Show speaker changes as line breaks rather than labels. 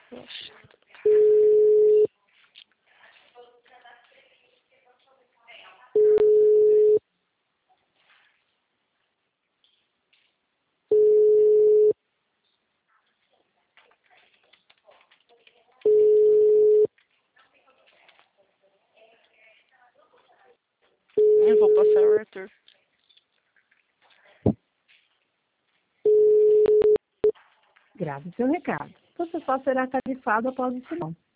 Oxe. Eu vou passar o Arthur.
Grave seu recado. Você só será tarifado após o sinal.